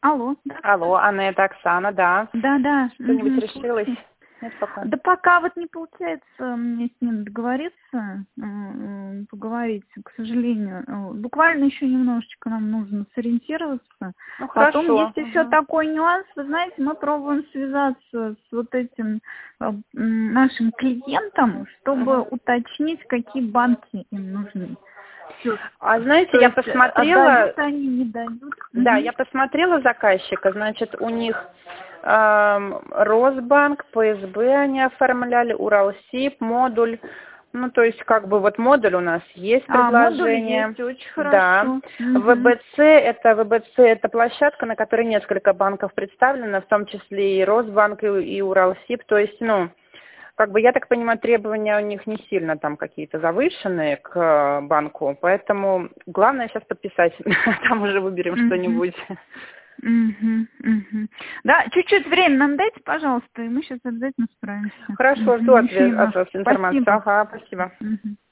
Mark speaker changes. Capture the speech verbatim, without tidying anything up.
Speaker 1: Алло. Да.
Speaker 2: Алло, Анна, это Оксана, да.
Speaker 1: Да, да.
Speaker 2: Что-нибудь
Speaker 1: Угу.
Speaker 2: решилось? Нет, пока.
Speaker 1: Да пока вот не получается мне с ним договориться, поговорить, к сожалению. Буквально еще немножечко нам нужно сориентироваться.
Speaker 2: Ну,
Speaker 1: Потом
Speaker 2: хорошо.
Speaker 1: есть еще
Speaker 2: Угу.
Speaker 1: такой нюанс. Вы знаете, мы пробуем связаться с вот этим нашим клиентом, чтобы
Speaker 2: Угу.
Speaker 1: уточнить, какие банки им нужны.
Speaker 2: А знаете,
Speaker 1: То
Speaker 2: я
Speaker 1: есть
Speaker 2: посмотрела...
Speaker 1: отдают они, не дают.
Speaker 2: Да,
Speaker 1: Угу.
Speaker 2: я посмотрела заказчика, значит, у них эм, Росбанк, ПСБ они оформляли, Уралсиб, модуль. Ну, то есть, как бы, вот модуль у нас есть
Speaker 1: А, модуль
Speaker 2: предложение.
Speaker 1: есть, очень
Speaker 2: Да.
Speaker 1: хорошо. Угу.
Speaker 2: ВБЦ, это ВБЦ, это площадка, на которой несколько банков представлено, в том числе и Росбанк, и, и Уралсиб. То есть, ну, как бы, я так понимаю, требования у них не сильно там какие-то завышенные к банку, поэтому главное сейчас подписать, там уже выберем
Speaker 1: Угу.
Speaker 2: что-нибудь.
Speaker 1: Угу, угу. Да, чуть-чуть время нам дайте, пожалуйста, и мы сейчас обязательно справимся.
Speaker 2: Хорошо,
Speaker 1: Угу.
Speaker 2: жду
Speaker 1: Еще
Speaker 2: ответ, от
Speaker 1: немножко.
Speaker 2: вас информацию.
Speaker 1: Спасибо.
Speaker 2: Ага, спасибо.
Speaker 1: Угу.